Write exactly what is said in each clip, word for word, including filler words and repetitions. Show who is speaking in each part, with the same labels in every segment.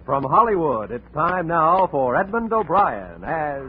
Speaker 1: From Hollywood, it's time now for Edmund O'Brien as...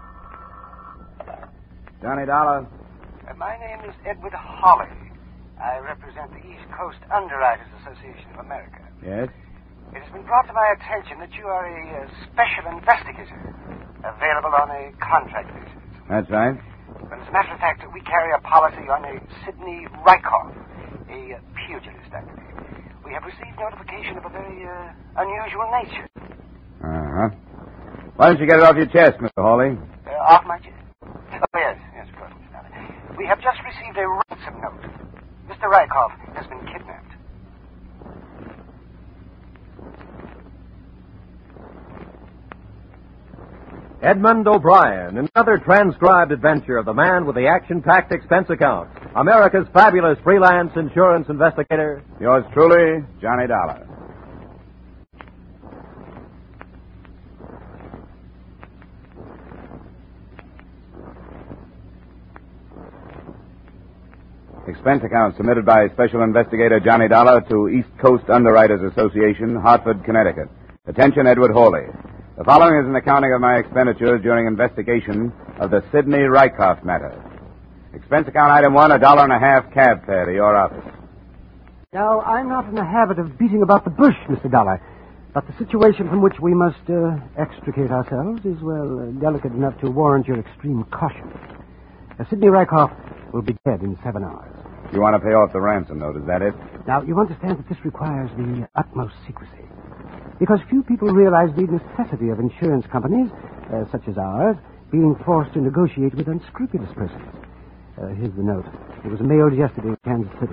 Speaker 2: Johnny Dollar.
Speaker 3: Uh, my name is Edward Hawley. I represent the East Coast Underwriters Association of America.
Speaker 2: Yes?
Speaker 3: It has been brought to my attention that you are a uh, special investigator, available on a contract basis.
Speaker 2: That's right.
Speaker 3: Well, as a matter of fact, we carry a policy on a Sidney Rykoff, a uh, pugilist, I believe. We have received notification of a very uh, unusual nature.
Speaker 2: Uh-huh. Why don't you get it off your chest, Mister Hawley?
Speaker 3: Uh, off my chest? Oh, yes, yes, of course, Mister Dollar. We have just received a ransom note. Mister Rykoff has been kidnapped.
Speaker 1: Edmund O'Brien, another transcribed adventure of the man with the action-packed expense account. America's fabulous freelance insurance investigator.
Speaker 2: Yours truly, Johnny Dollar. Expense account submitted by Special Investigator Johnny Dollar to East Coast Underwriters Association, Hartford, Connecticut. Attention, Edward Hawley. The following is an accounting of my expenditures during investigation of the Sidney Rykoff matter. Expense account item one, a dollar and a half cab fare to your office.
Speaker 4: Now, I'm not in the habit of beating about the bush, Mister Dollar, but the situation from which we must uh, extricate ourselves is, well, uh, delicate enough to warrant your extreme caution. Uh, Sidney Rykoff will be dead in seven hours.
Speaker 2: You want to pay off the ransom note, is that it?
Speaker 4: Now, you understand that this requires the utmost secrecy. Because few people realize the necessity of insurance companies, uh, such as ours, being forced to negotiate with unscrupulous persons. Uh, here's the note. It was mailed yesterday in Kansas City.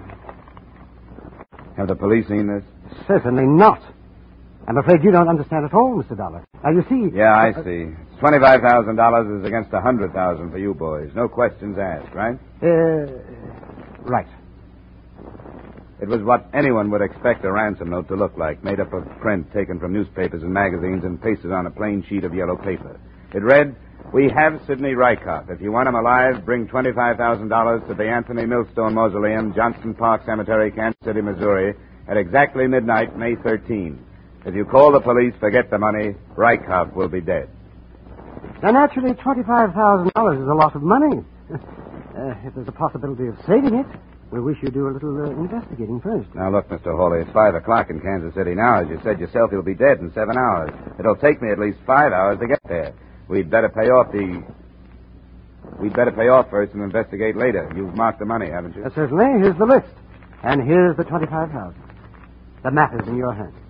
Speaker 2: Have the police seen this?
Speaker 4: Certainly not. I'm afraid you don't understand at all, Mister Dollar. Now, you see...
Speaker 2: Yeah, I
Speaker 4: uh,
Speaker 2: see. It's twenty-five thousand dollars is against one hundred thousand dollars for you boys. No questions asked, right?
Speaker 4: Uh, right.
Speaker 2: It was what anyone would expect a ransom note to look like, made up of print taken from newspapers and magazines and pasted on a plain sheet of yellow paper. It read, "We have Sidney Rykoff. If you want him alive, bring twenty-five thousand dollars to the Anthony Millstone Mausoleum, Johnston Park Cemetery, Kansas City, Missouri, at exactly midnight, May thirteenth. If you call the police, forget the money. Rykoff will be dead."
Speaker 4: Now, naturally, twenty-five thousand dollars is a lot of money. Uh, if there's a possibility of saving it, we wish you do a little uh, investigating first.
Speaker 2: Now, look, Mister Hawley, it's five o'clock in Kansas City now. As you said yourself, he'll be dead in seven hours. It'll take me at least five hours to get there. We'd better pay off the... We'd better pay off first and investigate later. You've marked the money, haven't you?
Speaker 4: Uh, certainly. Here's the list. And here's the twenty-five thousand dollars. The matter's in your hands.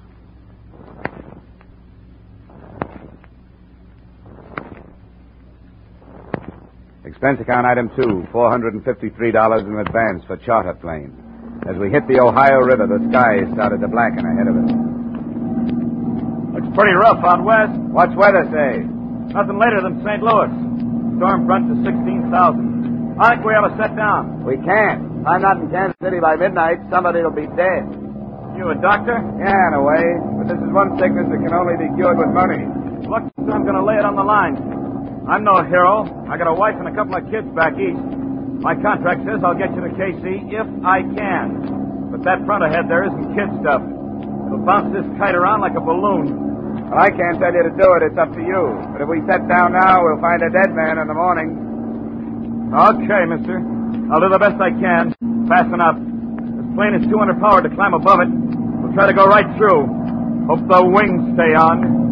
Speaker 2: Expense account item two, four hundred fifty-three dollars in advance for charter plane. As we hit the Ohio River, the sky started to blacken ahead of us.
Speaker 5: Looks pretty rough out west.
Speaker 2: What's weather say?
Speaker 5: Nothing later than Saint Louis. Storm front to sixteen thousand. I think we ought to set down.
Speaker 2: We can't. If I'm not in Kansas City by midnight, somebody will be dead.
Speaker 5: You a doctor?
Speaker 2: Yeah, in a way. But this is one sickness that can only be cured with money.
Speaker 5: Look, I'm going to lay it on the line. I'm no hero. I got a wife and a couple of kids back east. My contract says I'll get you to K C if I can. But that front ahead there isn't kid stuff. It'll bounce this kite around like a balloon.
Speaker 2: Well, I can't tell you to do it. It's up to you. But if we set down now, we'll find a dead man in the morning.
Speaker 5: Okay, mister. I'll do the best I can. Fast enough. This plane is too underpowered to climb above it. We'll try to go right through. Hope the wings stay on.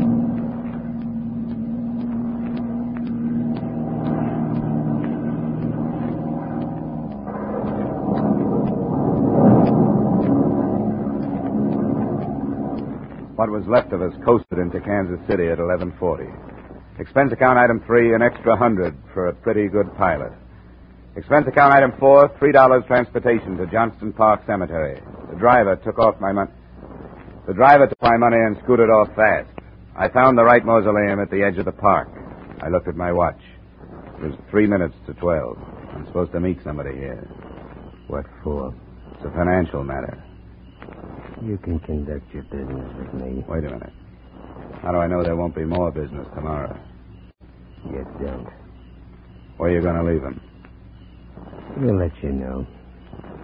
Speaker 2: What was left of us coasted into Kansas City at eleven forty. Expense account item three, an extra hundred for a pretty good pilot. Expense account item four, three dollars transportation to Johnston Park Cemetery. The driver took off my money. The driver took my money and scooted off fast. I found the right mausoleum at the edge of the park. I looked at my watch. It was three minutes to twelve. I'm supposed to meet somebody here.
Speaker 6: What for?
Speaker 2: It's a financial matter.
Speaker 6: You can conduct your business with me.
Speaker 2: Wait a minute. How do I know there won't be more business tomorrow?
Speaker 6: You don't.
Speaker 2: Where are you going to leave him?
Speaker 6: We'll let you know.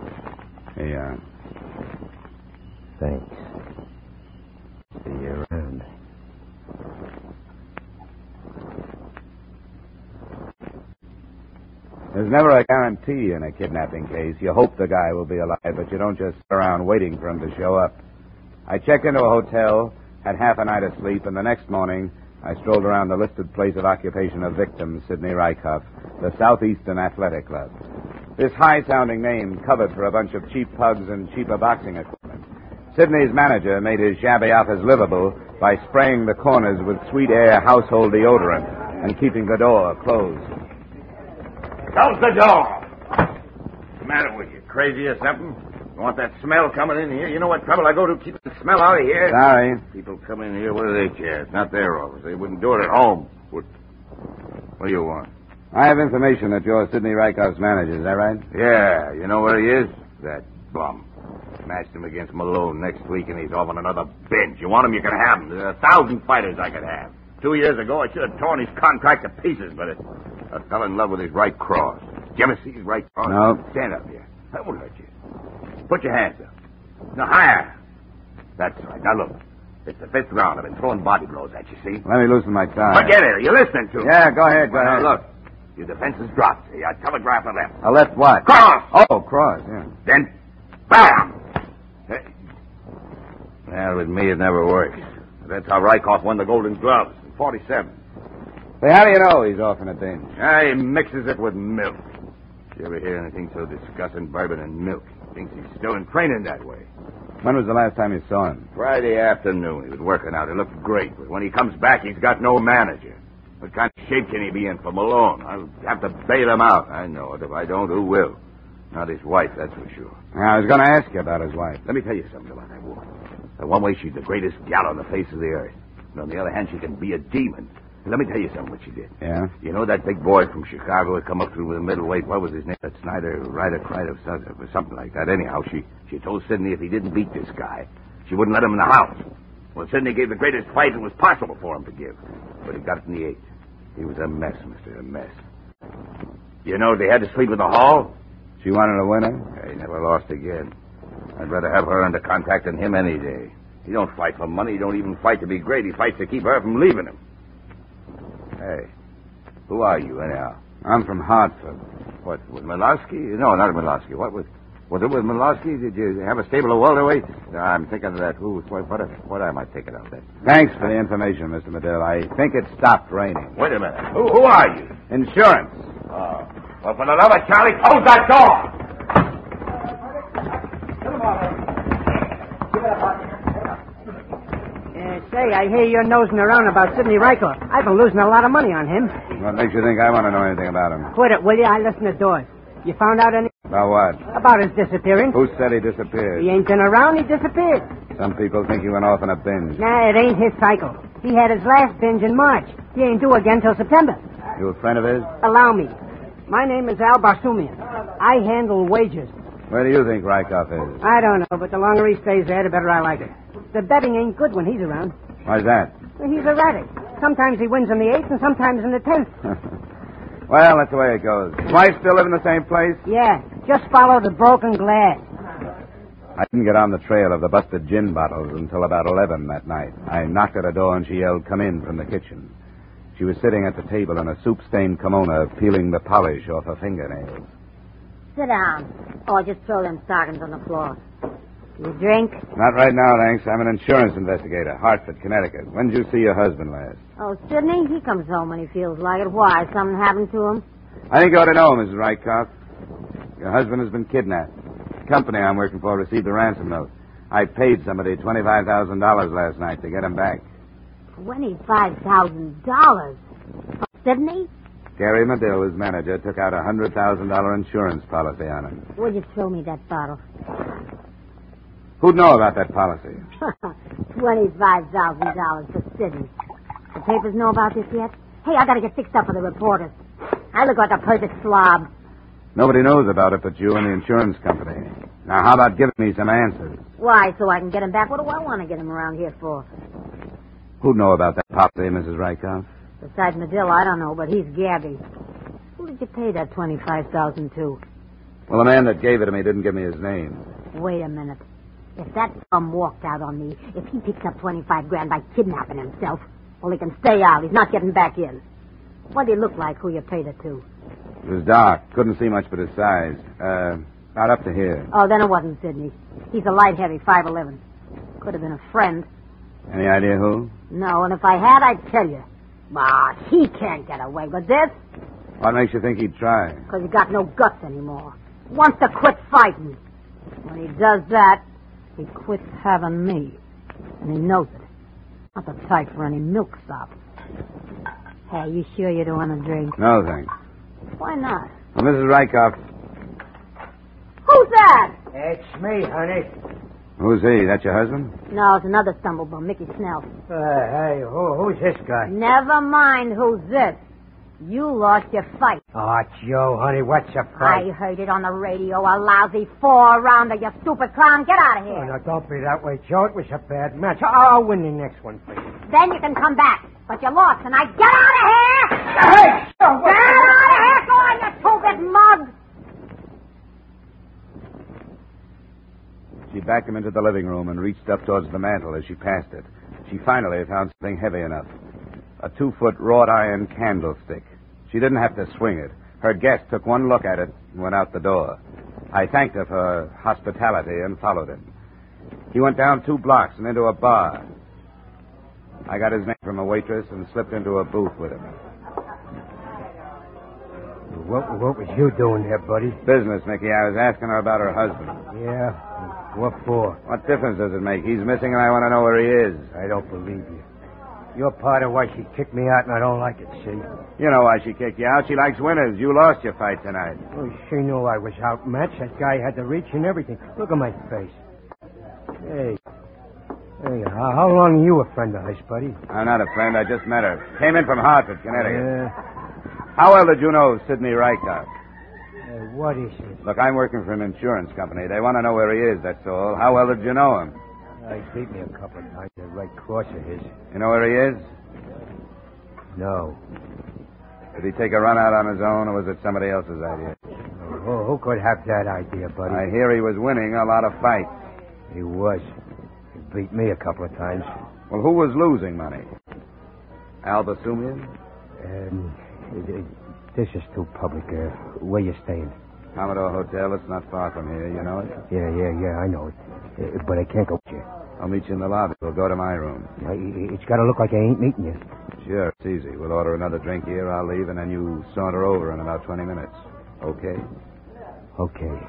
Speaker 2: Here you are.
Speaker 6: Thanks. See you around.
Speaker 2: There's never a guarantee in a kidnapping case. You hope the guy will be alive, but you don't just sit around waiting for him to show up. I checked into a hotel, had half a night of sleep, and the next morning I strolled around the listed place of occupation of victim, Sidney Rykoff, the Southeastern Athletic Club. This high-sounding name covered for a bunch of cheap pugs and cheaper boxing equipment. Sidney's manager made his shabby office livable by spraying the corners with Sweet Air household deodorant and keeping the door closed.
Speaker 7: Close the door! What's the matter with you? Crazy or something? You want that smell coming in here? You know what trouble I go to keep the smell out of here?
Speaker 2: Sorry.
Speaker 7: People come in here, what do they care? It's not their office. They wouldn't do it at home. What, what do you want?
Speaker 2: I have information that you're Sidney Rykoff's manager. Is that right?
Speaker 7: Yeah, you know where he is? That bum. Matched him against Malone next week, and he's off on another bench. You want him, you can have him. There are a thousand fighters I could have. Two years ago, I should have torn his contract to pieces, but it, I fell in love with his right cross. Did you ever see his right cross?
Speaker 2: No.
Speaker 7: Stand up here. That won't hurt you. Put your hands up. Now, higher. That's right. Now, look. It's the fifth round. I've been throwing body blows at you, see?
Speaker 2: Let me loosen my tie.
Speaker 7: Forget it. Are you listening to me?
Speaker 2: Yeah, go ahead, go
Speaker 7: Well,
Speaker 2: ahead.
Speaker 7: now, look. Your defense is dropped. See, I telegraph a left.
Speaker 2: A left what?
Speaker 7: Cross!
Speaker 2: Oh, cross, yeah.
Speaker 7: Then, bam! Hey. Well, with me, it never works. That's how Rykoff won the Golden Gloves in forty-seven.
Speaker 2: Say, how do you know he's off in a binge?
Speaker 7: Ah, he mixes it with milk. Did you ever hear anything so disgusting? Bourbon and milk. Thinks he's still in training that way.
Speaker 2: When was the last time you saw him?
Speaker 7: Friday afternoon. He was working out. He looked great. But when he comes back, he's got no manager. What kind of shape can he be in for Malone? I'll have to bail him out. I know it. If I don't, who will? Not his wife, that's for sure.
Speaker 2: I was going to ask you about his wife.
Speaker 7: Let me tell you something about that woman. The one way, she's the greatest gal on the face of the earth. And on the other hand, she can be a demon. And let me tell you something what she did.
Speaker 2: Yeah?
Speaker 7: You know that big boy from Chicago had come up through the middleweight? What was his name? That Snyder, Ryder, Kreider, or something like that. Anyhow, she, she told Sidney if he didn't beat this guy, she wouldn't let him in the house. Well, Sidney gave the greatest fight it was possible for him to give. But he got it in the eighth. He was a mess, mister, a mess. You know, they had to sleep in the hall.
Speaker 2: She wanted a winner?
Speaker 7: He never lost again. I'd rather have her under contract than him any day. He don't fight for money. He don't even fight to be great. He fights to keep her from leaving him. Hey, who are you, anyhow?
Speaker 2: I'm from Hartford.
Speaker 7: What, with Milosky? No, not Milosky. What was... Was it with Milosky? Did you have a stable of welterweights? No, I'm thinking of that. Who? What, what, what am I thinking of? That?
Speaker 2: Thanks for the information, Mister Medill. I think it stopped raining.
Speaker 7: Wait a minute. Who, who are you?
Speaker 2: Insurance.
Speaker 7: Oh. Well, for the love of Charlie, close that door!
Speaker 8: Uh, say, I hear you're nosing around about Sidney Rykoff. I've been losing a lot of money on him.
Speaker 2: What makes you think I want to know anything about him?
Speaker 8: Quit it, will you? I listen to doors. You found out any...
Speaker 2: About what?
Speaker 8: About his disappearance.
Speaker 2: Who said he disappeared?
Speaker 8: He ain't been around, he disappeared.
Speaker 2: Some people think he went off in a binge.
Speaker 8: Nah, it ain't his cycle. He had his last binge in March. He ain't due again till September.
Speaker 2: You a friend of his?
Speaker 8: Allow me. My name is Al Barsumian. I handle wages.
Speaker 2: Where do you think Rykoff is?
Speaker 8: I don't know, but the longer he stays there, the better I like it. The betting ain't good when he's around.
Speaker 2: Why's that?
Speaker 8: Well, he's erratic. Sometimes he wins in the eighth and sometimes in the tenth.
Speaker 2: Well, that's the way it goes. Wife still live in the same place?
Speaker 8: Yeah, just follow the broken glass.
Speaker 2: I didn't get on the trail of the busted gin bottles until about eleven that night. I knocked at her door and she yelled, "Come in," from the kitchen. She was sitting at the table in a soup-stained kimono, peeling the polish off her fingernails.
Speaker 9: Sit down. Oh, just throw them stockings on the floor. You drink?
Speaker 2: Not right now, thanks. I'm an insurance investigator, Hartford, Connecticut. When did you see your husband last?
Speaker 9: Oh, Sidney, he comes home when he feels like it. Why? Something happened to him?
Speaker 2: I think you ought to know, Missus Rykoff. Your husband has been kidnapped. The company I'm working for received a ransom note. I paid somebody twenty-five thousand dollars last night to get him back.
Speaker 9: twenty-five thousand dollars? For Sidney?
Speaker 2: Gary Medill, his manager, took out a one hundred thousand dollars insurance policy on him.
Speaker 9: Would you throw me that bottle?
Speaker 2: Who'd know about that policy?
Speaker 9: twenty-five thousand dollars for Sidney. The papers know about this yet? Hey, I gotta get fixed up for the reporters. I look like a perfect slob.
Speaker 2: Nobody knows about it but you and the insurance company. Now, how about giving me some answers?
Speaker 9: Why, so I can get him back? What do I want to get him around here for?
Speaker 2: Who'd know about that policy, Missus Rykoff?
Speaker 9: Besides Medill, I don't know, but he's Gabby. Who did you pay that twenty-five thousand dollars to?
Speaker 2: Well, the man that gave it to me didn't give me his name.
Speaker 9: Wait a minute. If that bum walked out on me, if he picks up twenty-five grand by kidnapping himself, well, he can stay out. He's not getting back in. What do you look like, who you paid it to?
Speaker 2: It was dark. Couldn't see much but his size. Uh, about up to here.
Speaker 9: Oh, then it wasn't Sidney. He's a light heavy, five eleven. Could have been a friend.
Speaker 2: Any idea who?
Speaker 9: No, and if I had, I'd tell you. Ah, he can't get away with this.
Speaker 2: What makes you think he'd try?
Speaker 9: Because he got no guts anymore. Wants to quit fighting. When he does that, he quits having me. And he knows it. Not the type for any milksop. Hey, you sure you don't want a drink?
Speaker 2: No, thanks.
Speaker 9: Why not?
Speaker 2: Well, Missus Rykoff.
Speaker 9: Who's that?
Speaker 8: It's me, honey.
Speaker 2: Who's he? That your husband?
Speaker 9: No, it's another stumblebum, Mickey Snell.
Speaker 8: Uh, hey, who, who's this guy?
Speaker 9: Never mind who's this. You lost your fight.
Speaker 8: Oh, Joe, honey, what's the fight?
Speaker 9: I heard it on the radio, a lousy four-rounder, you stupid clown. Get out of
Speaker 8: Oh,
Speaker 9: here.
Speaker 8: now, don't be that way, Joe. It was a bad match. I'll win the next one for you.
Speaker 9: Then you can come back. But you lost tonight. Get out of here!
Speaker 8: Hey, Joe,
Speaker 9: Get out of here! Go on, you two-bit mug!
Speaker 2: She backed him into the living room and reached up towards the mantel as she passed it. She finally found something heavy enough. A two-foot wrought iron candlestick. She didn't have to swing it. Her guest took one look at it and went out the door. I thanked her for her hospitality and followed him. He went down two blocks and into a bar. I got his name from a waitress and slipped into a booth with him.
Speaker 8: What, what was you doing there, buddy?
Speaker 2: Business, Mickey. I was asking her about her husband.
Speaker 8: Yeah? What for?
Speaker 2: What difference does it make? He's missing and I want to know where he is.
Speaker 8: I don't believe you. You're part of why she kicked me out, and I don't like it, see?
Speaker 2: You know why she kicked you out. She likes winners. You lost your fight tonight.
Speaker 8: Well, she knew I was outmatched. That guy had the reach and everything. Look at my face. Hey. Hey, how, how long are you a friend of hers, buddy?
Speaker 2: I'm not a friend. I just met her. Came in from Hartford, Connecticut.
Speaker 8: Yeah.
Speaker 2: How well did you know Sidney Rykoff?
Speaker 8: Uh, what is it?
Speaker 2: Look, I'm working for an insurance company. They want to know where he is, that's all. How well did you know him?
Speaker 8: Uh, he beat me a couple of times. That right cross of his.
Speaker 2: You know where he is?
Speaker 8: No.
Speaker 2: Did he take a run out on his own, or was it somebody else's idea?
Speaker 8: Oh, who could have that idea, buddy?
Speaker 2: I hear he was winning a lot of fights.
Speaker 8: He was. He beat me a couple of times.
Speaker 2: Well, who was losing money? Al Basumian?
Speaker 8: Um, it, it, this is too public. Uh, where you staying?
Speaker 2: Commodore Hotel. It's not far from here. You know it?
Speaker 8: Yeah, yeah, yeah, I know it. Uh, but I can't go with you.
Speaker 2: I'll meet you in the lobby. We'll go to my room.
Speaker 8: Uh, it- it's got to look like I ain't meeting you.
Speaker 2: Sure, it's easy. We'll order another drink here. I'll leave, and then you saunter over in about twenty minutes. Okay?
Speaker 8: Okay.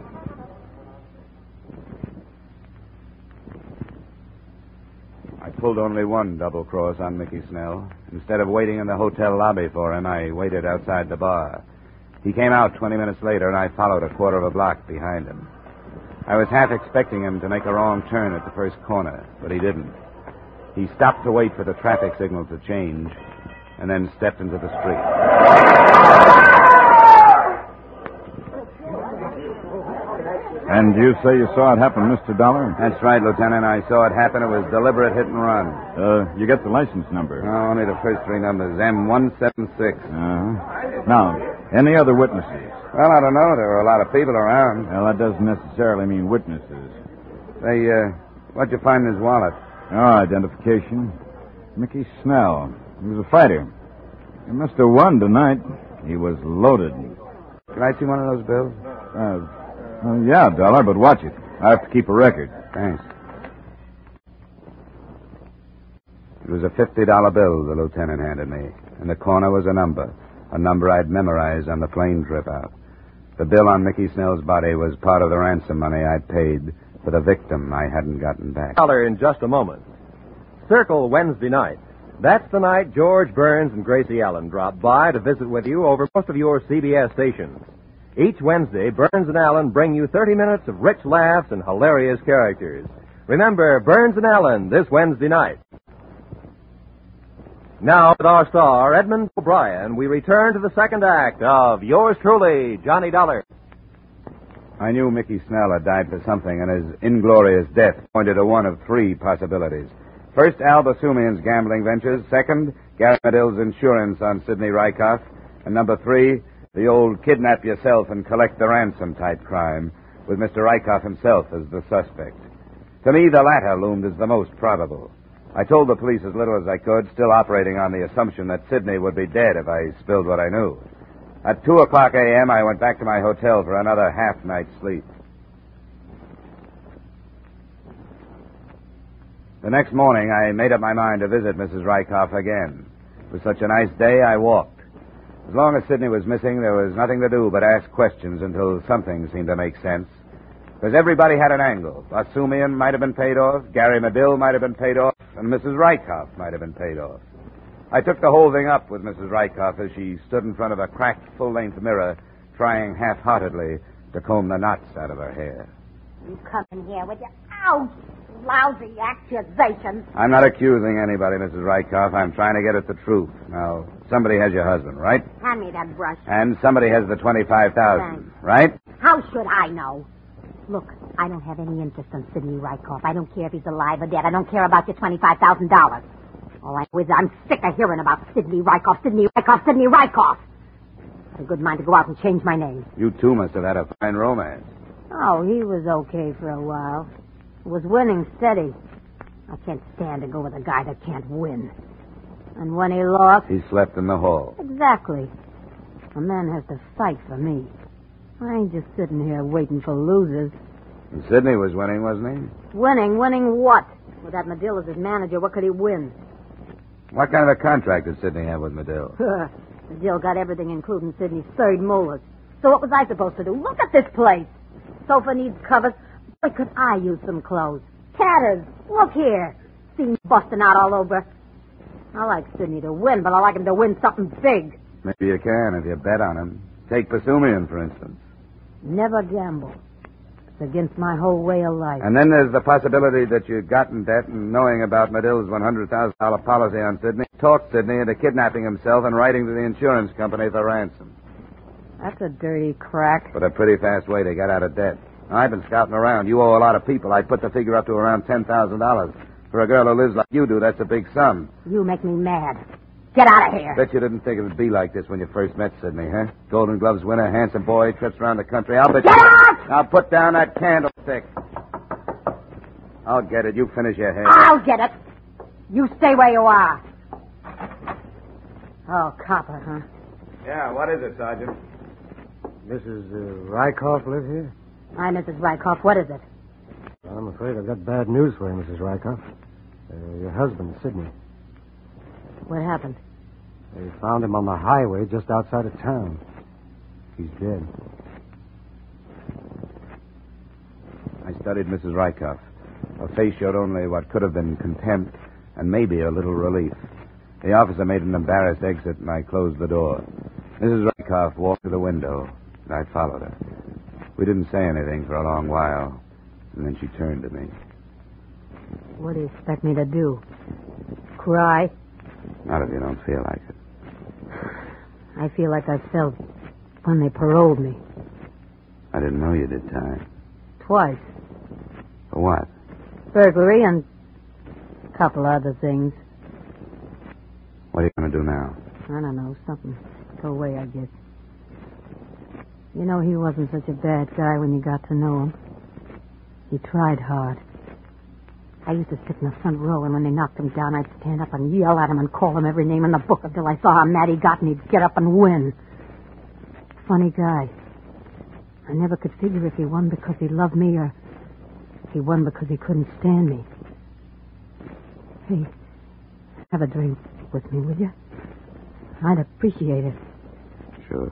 Speaker 2: I pulled only one double cross on Mickey Snell. Instead of waiting in the hotel lobby for him, I waited outside the bar. He came out twenty minutes later, and I followed a quarter of a block behind him. I was half expecting him to make a wrong turn at the first corner, but he didn't. He stopped to wait for the traffic signal to change, and then stepped into the street.
Speaker 5: And you say you saw it happen, Mister Dollar?
Speaker 2: That's right, Lieutenant. I saw it happen. It was deliberate hit and run.
Speaker 5: Uh, you get the license number.
Speaker 2: Oh, only the first three numbers. M one seven six.
Speaker 5: Uh-huh. Now, any other witnesses?
Speaker 2: Well, I don't know. There were a lot of people around.
Speaker 5: Well, that doesn't necessarily mean witnesses.
Speaker 2: They, uh, what'd you find in his wallet?
Speaker 5: Oh, identification. Mickey Snell. He was a fighter. He must have won tonight. He was loaded.
Speaker 2: Can I see one of those bills?
Speaker 5: Uh, uh, yeah, Dollar, but watch it. I have to keep a record.
Speaker 2: Thanks. It was a fifty dollar bill the lieutenant handed me. In the corner was a number. A number I'd memorized on the plane trip out. The bill on Mickey Snell's body was part of the ransom money I'd paid for the victim I hadn't gotten back.
Speaker 1: Dollar in just a moment. Circle Wednesday night. That's the night George Burns and Gracie Allen drop by to visit with you over most of your C B S stations. Each Wednesday, Burns and Allen bring you thirty minutes of rich laughs and hilarious characters. Remember, Burns and Allen this Wednesday night. Now, with our star, Edmund O'Brien, we return to the second act of Yours Truly, Johnny Dollar.
Speaker 2: I knew Mickey Snell had died for something, and his inglorious death pointed to one of three possibilities. First, Al Basumian's gambling ventures. Second, Gary Medill's insurance on Sidney Rykoff. And number three, the old kidnap yourself and collect the ransom type crime, with Mister Rykoff himself as the suspect. To me, the latter loomed as the most probable. I told the police as little as I could, still operating on the assumption that Sidney would be dead if I spilled what I knew. At two o'clock a.m., I went back to my hotel for another half-night's sleep. The next morning, I made up my mind to visit Missus Rykoff again. It was such a nice day, I walked. As long as Sidney was missing, there was nothing to do but ask questions until something seemed to make sense. Because everybody had an angle. Basumian might have been paid off, Gary Medill might have been paid off, and Missus Rykoff might have been paid off. I took the whole thing up with Missus Rykoff as she stood in front of a cracked full-length mirror, trying half-heartedly to comb the knots out of her hair.
Speaker 9: You come in here with your ouch, lousy accusations.
Speaker 2: I'm not accusing anybody, Missus Rykoff. I'm trying to get at the truth. Now, somebody has your husband, right?
Speaker 9: Hand me that brush.
Speaker 2: And somebody has the twenty-five thousand dollars, right?
Speaker 9: How should I know? Look, I don't have any interest in Sidney Rykoff. I don't care if he's alive or dead. I don't care about your twenty-five thousand dollars. All I know is I'm sick of hearing about Sidney Rykoff, Sidney Rykoff, Sidney Rykoff. I had a good mind to go out and change my name.
Speaker 2: You, too, must have had a fine romance.
Speaker 9: Oh, he was okay for a while. He was winning steady. I can't stand to go with a guy that can't win. And when he lost...
Speaker 2: He slept in the hall.
Speaker 9: Exactly. A man has to fight for me. I ain't just sitting here waiting for losers.
Speaker 2: And Sidney was winning, wasn't he?
Speaker 9: Winning? Winning what? With that Medill as his manager, what could he win?
Speaker 2: What kind of a contract did Sidney have with Medill?
Speaker 9: Medill got everything, including Sidney's third molars. So what was I supposed to do? Look at this place. Sofa needs covers. Boy, could I use some clothes. Tatters. Look here. Seams busting out all over. I like Sidney to win, but I like him to win something big.
Speaker 2: Maybe you can if you bet on him. Take Basumian, for instance.
Speaker 9: Never gamble. It's against my whole way of life.
Speaker 2: And then there's the possibility that you got in debt and knowing about Medill's one hundred thousand dollars policy on Sidney, talked Sidney into kidnapping himself and writing to the insurance company for ransom.
Speaker 9: That's a dirty crack.
Speaker 2: But a pretty fast way to get out of debt. I've been scouting around. You owe a lot of people. I'd put the figure up to around ten thousand dollars. For a girl who lives like you do, that's a big sum.
Speaker 9: You make me mad. Get out of here.
Speaker 2: Bet you didn't think it would be like this when you first met Sidney, huh? Golden Gloves winner, handsome boy, trips around the country. I'll bet
Speaker 9: Get
Speaker 2: you...
Speaker 9: out!
Speaker 2: Now put down that candlestick. I'll get it. You finish your hair.
Speaker 9: I'll get it. You stay where you are. Oh, copper, huh?
Speaker 2: Yeah, what is it, Sergeant?
Speaker 8: Missus Uh, Rykoff live here?
Speaker 9: Hi, Missus Rykoff. What is it?
Speaker 8: I'm afraid I've got bad news for you, Missus Rykoff. Uh, your husband, Sidney.
Speaker 9: What happened?
Speaker 8: They found him on the highway just outside of town. He's dead.
Speaker 2: I studied Missus Rykoff. Her face showed only what could have been contempt and maybe a little relief. The officer made an embarrassed exit, and I closed the door. Missus Rykoff walked to the window, and I followed her. We didn't say anything for a long while, and then she turned to me.
Speaker 9: What do you expect me to do? Cry?
Speaker 2: Not if you don't feel like it.
Speaker 9: I feel like I felt when they paroled me.
Speaker 2: I didn't know you did time.
Speaker 9: Twice.
Speaker 2: For what?
Speaker 9: Burglary and a couple other things.
Speaker 2: What are you going to do now?
Speaker 9: I don't know, something. Go away, I guess. You know, he wasn't such a bad guy when you got to know him. He tried hard. I used to sit in the front row, and when they knocked him down, I'd stand up and yell at him and call him every name in the book until I saw how mad he got, and he'd get up and win. Funny guy. I never could figure if he won because he loved me or if he won because he couldn't stand me. Hey, have a drink with me, will you? I'd appreciate it.
Speaker 2: Sure.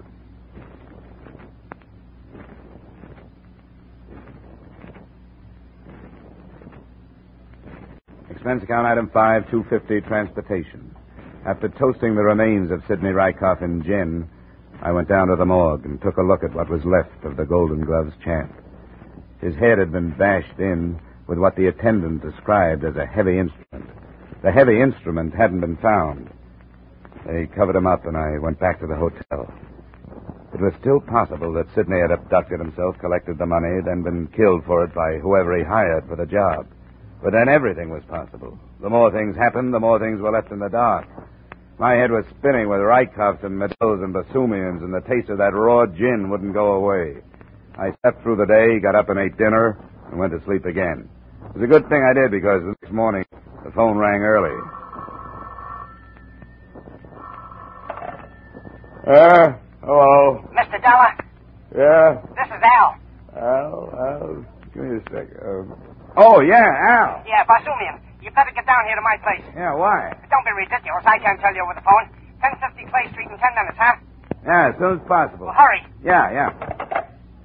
Speaker 2: Expense account item five, two fifty, transportation. After toasting the remains of Sidney Rykoff in gin, I went down to the morgue and took a look at what was left of the Golden Gloves champ. His head had been bashed in with what the attendant described as a heavy instrument. The heavy instrument hadn't been found. They covered him up, and I went back to the hotel. It was still possible that Sidney had abducted himself, collected the money, then been killed for it by whoever he hired for the job. But then everything was possible. The more things happened, the more things were left in the dark. My head was spinning with Rykoffs and Medills and Basumians, and the taste of that raw gin wouldn't go away. I slept through the day, got up and ate dinner, and went to sleep again. It was a good thing I did, because the next morning the phone rang early. Uh, Hello.
Speaker 3: Mister Dollar,
Speaker 2: Yeah?
Speaker 3: this is Al.
Speaker 2: Al, Al, give me a sec. Um, oh, yeah, Al.
Speaker 3: Yeah, Basumian. You better get down here to my place.
Speaker 2: Yeah, why?
Speaker 3: Don't be ridiculous. I can't tell you over the phone. ten fifty Clay Street in ten minutes, huh?
Speaker 2: Yeah, as soon as possible.
Speaker 3: Well, hurry.
Speaker 2: Yeah, yeah.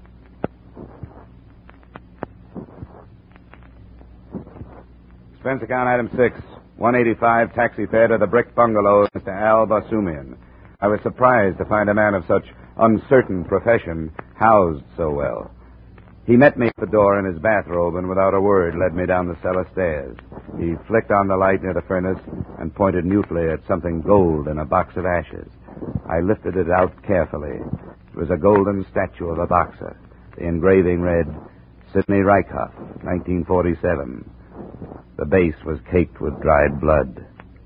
Speaker 2: Expense account item six, one eighty-five taxi fare to the brick bungalow of Mister Al Basumian. I was surprised to find a man of such uncertain profession housed so well. He met me at the door in his bathrobe and without a word led me down the cellar stairs. He flicked on the light near the furnace and pointed mutely at something gold in a box of ashes. I lifted it out carefully. It was a golden statue of a boxer. The engraving read, Sidney Rykoff, nineteen forty-seven. The base was caked with dried blood.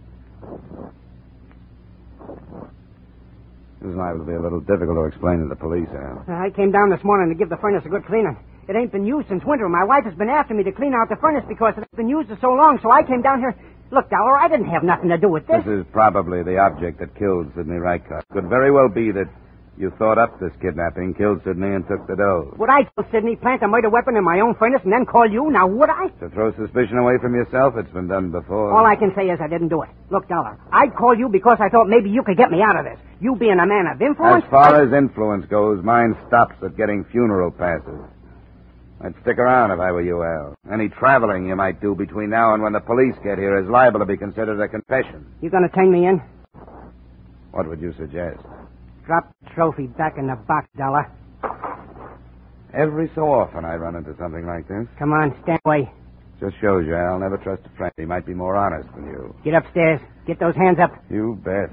Speaker 2: This is liable to be a little difficult to explain to the police, Al.
Speaker 4: I came down this morning to give the furnace a good cleaning. It ain't been used since winter. My wife has been after me to clean out the furnace because it has been used for so long, so I came down here. Look, Dollar, I didn't have nothing to do with this.
Speaker 2: This is probably the object that killed Sidney Rykoff. Could very well be that you thought up this kidnapping, killed Sidney, and took the dough.
Speaker 4: Would I kill Sidney, plant a murder weapon in my own furnace, and then call you? Now, would I?
Speaker 2: To throw suspicion away from yourself? It's been done before.
Speaker 4: All I can say is I didn't do it. Look, Dollar, I'd call you because I thought maybe you could get me out of this. You being a man of influence...
Speaker 2: As far
Speaker 4: I...
Speaker 2: as influence goes, mine stops at getting funeral passes. I'd stick around if I were you, Al. Any traveling you might do between now and when the police get here is liable to be considered a confession.
Speaker 4: You gonna turn me in?
Speaker 2: What would you suggest?
Speaker 4: Drop the trophy back in the box, Dollar.
Speaker 2: Every so often I run into something like this.
Speaker 4: Come on, stand away.
Speaker 2: Just shows you, Al. Never trust a friend. He might be more honest than you.
Speaker 4: Get upstairs. Get those hands up.
Speaker 2: You bet.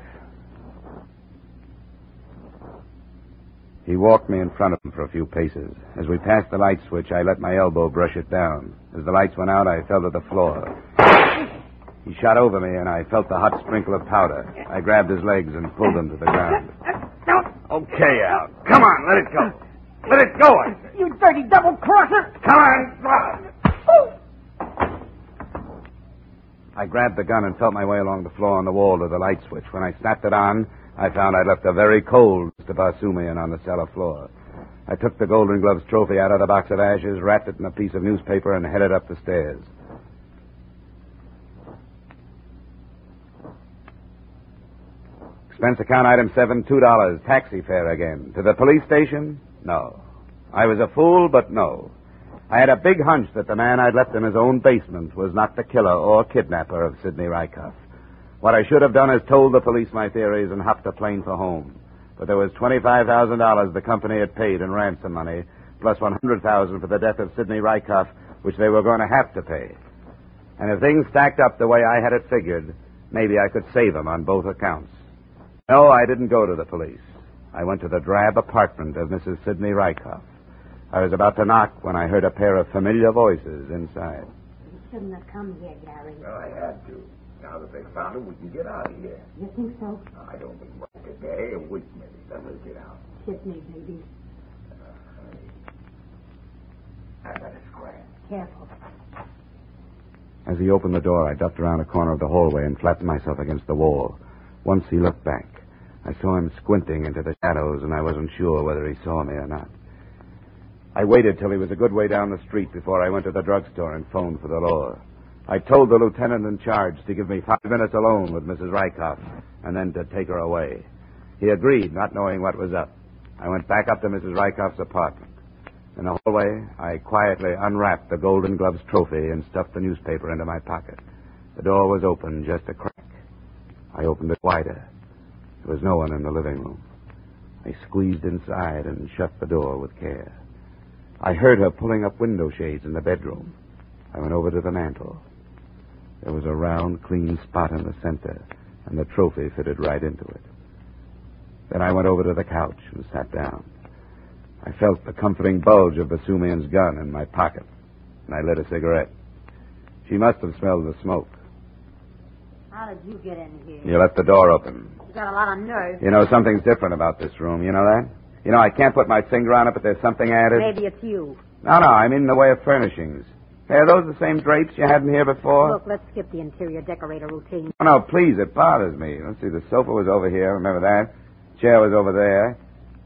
Speaker 2: He walked me in front of him for a few paces. As we passed the light switch, I let my elbow brush it down. As the lights went out, I fell to the floor. He shot over me, and I felt the hot sprinkle of powder. I grabbed his legs and pulled him to the ground. Okay, Al. Come on, let it go. Let it go, I said.
Speaker 4: You dirty double-crosser!
Speaker 2: Come on, drop it. I grabbed the gun and felt my way along the floor on the wall to the light switch. When I snapped it on, I found I'd left a very cold Mister Basumian on the cellar floor. I took the Golden Gloves trophy out of the box of ashes, wrapped it in a piece of newspaper, and headed up the stairs. Expense account item seven, two dollars. Taxi fare again. To the police station? No. I was a fool, but no. I had a big hunch that the man I'd left in his own basement was not the killer or kidnapper of Sidney Rykoff. What I should have done is told the police my theories and hopped a plane for home. But there was twenty-five thousand dollars the company had paid in ransom money, plus one hundred thousand dollars for the death of Sidney Rykoff, which they were going to have to pay. And if things stacked up the way I had it figured, maybe I could save them on both accounts. No, I didn't go to the police. I went to the drab apartment of Missus Sidney Rykoff. I was about to knock when I heard a pair of familiar voices inside.
Speaker 9: You shouldn't have come here, Gary.
Speaker 7: Well, I had to. Now that they found him, we can get out of here.
Speaker 9: You think so?
Speaker 7: I don't think much today. A week, maybe. Then we'll get out.
Speaker 9: Kiss me, baby.
Speaker 7: I better scram.
Speaker 9: Careful.
Speaker 2: As he opened the door, I ducked around a corner of the hallway and flattened myself against the wall. Once he looked back. I saw him squinting into the shadows, and I wasn't sure whether he saw me or not. I waited till he was a good way down the street before I went to the drugstore and phoned for the law. I told the lieutenant in charge to give me five minutes alone with Missus Rykoff and then to take her away. He agreed, not knowing what was up. I went back up to Missus Rykoff's apartment. In the hallway, I quietly unwrapped the Golden Gloves trophy and stuffed the newspaper into my pocket. The door was open, just a crack. I opened it wider. There was no one in the living room. I squeezed inside and shut the door with care. I heard her pulling up window shades in the bedroom. I went over to the mantel. There was a round, clean spot in the center, and the trophy fitted right into it. Then I went over to the couch and sat down. I felt the comforting bulge of Basumian's gun in my pocket, and I lit a cigarette. She must have smelled the smoke.
Speaker 9: How did you get in here?
Speaker 2: You left the door open.
Speaker 9: You got a lot of nerve.
Speaker 2: You know, something's different about this room. You know that? You know, I can't put my finger on it, but there's something added.
Speaker 9: Maybe it's you.
Speaker 2: No, no, I mean in the way of furnishings. Hey, are those the same drapes you had in here before?
Speaker 9: Look, let's skip the interior decorator routine.
Speaker 2: Oh, no, please, it bothers me. Let's see, the sofa was over here, remember that? Chair was over there.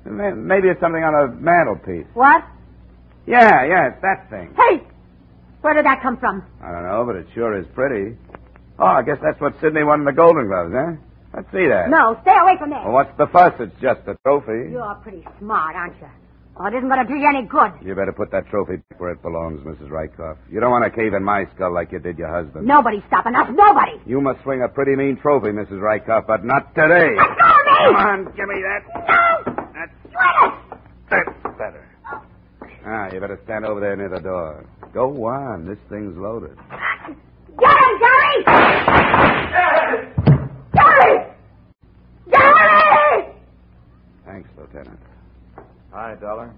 Speaker 2: Maybe it's something on the mantelpiece.
Speaker 9: What?
Speaker 2: Yeah, yeah, it's that thing.
Speaker 9: Hey! Where did that come from?
Speaker 2: I don't know, but it sure is pretty. Oh, I guess that's what Sidney won in the Golden Gloves, eh? Let's see that.
Speaker 9: No, stay away from there.
Speaker 2: Well, what's the fuss? It's just a trophy.
Speaker 9: You're pretty smart, aren't you? Well, it isn't going to do you any good.
Speaker 2: You better put that trophy back where it belongs, Missus Rykoff. You don't want to cave in my skull like you did your husband.
Speaker 9: Nobody's stopping us. Nobody.
Speaker 2: You must swing a pretty mean trophy, Missus Rykoff, but not today.
Speaker 9: Let go of me!
Speaker 2: Come on, give me that.
Speaker 9: No!
Speaker 2: That's,
Speaker 9: Swing it!
Speaker 2: that's better. Ah, you better stand over there near the door. Go on. This thing's loaded.
Speaker 9: Get him, Gary! Gary! Gary!
Speaker 2: Thanks, Lieutenant.
Speaker 5: Hi, Dollar.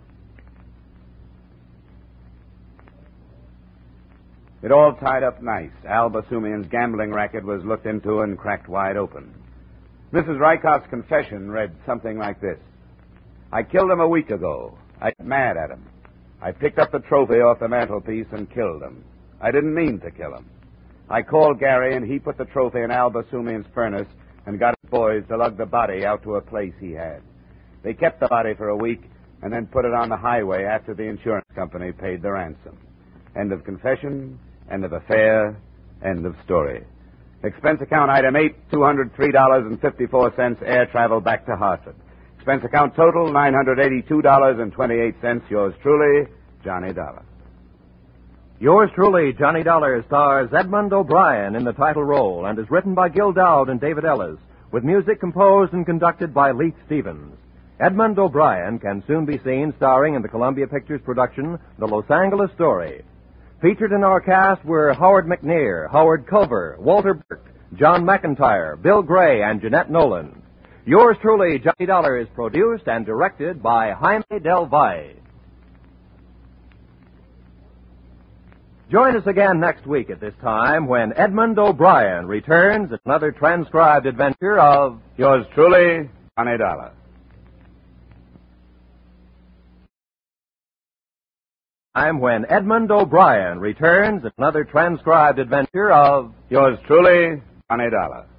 Speaker 2: It all tied up nice. Al Basumian's gambling racket was looked into and cracked wide open. Missus Rykoff's confession read something like this. I killed him a week ago. I got mad at him. I picked up the trophy off the mantelpiece and killed him. I didn't mean to kill him. I called Gary, and he put the trophy in Al Basumian's furnace and got his boys to lug the body out to a place he had. They kept the body for a week and then put it on the highway after the insurance company paid the ransom. End of confession, end of affair, end of story. Expense account item eight, two hundred three dollars and fifty-four cents, air travel back to Hartford. Expense account total, nine hundred eighty-two dollars and twenty-eight cents. Yours truly, Johnny Dollar.
Speaker 1: Yours truly, Johnny Dollar, stars Edmund O'Brien in the title role and is written by Gil Dowd and David Ellis, with music composed and conducted by Leith Stevens. Edmund O'Brien can soon be seen starring in the Columbia Pictures production, The Los Angeles Story. Featured in our cast were Howard McNear, Howard Culver, Walter Burke, John McIntyre, Bill Gray, and Jeanette Nolan. Yours truly, Johnny Dollar, is produced and directed by Jaime Del Valle. Join us again next week at this time when Edmund O'Brien returns at another transcribed adventure of
Speaker 2: Yours truly, Johnny Dollar.
Speaker 1: Time when Edmund O'Brien returns at another transcribed adventure of
Speaker 2: Yours truly, Johnny Dollar.